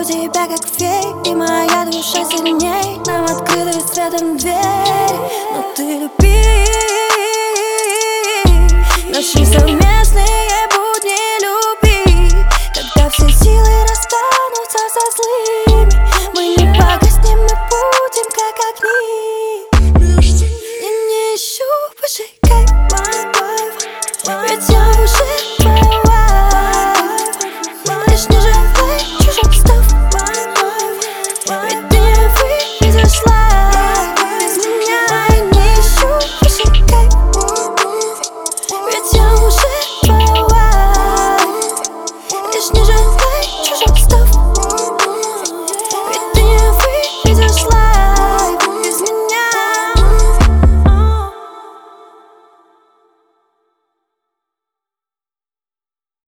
тебя как фей, и моя душа сильней. Нам открыты светом двери, но ты люби наши совместные будни, люби. Когда все силы расстанутся со злыми, мы не погаснем, мы будем как огни. Я не ищу выше кайф, ведь я уже твоя wife. Лишь ниже в чужом став, ведь ты не вывезла без меня. Я не ищу выше кайф, ведь я уже твоя wife. Лишь ниже в чужом став.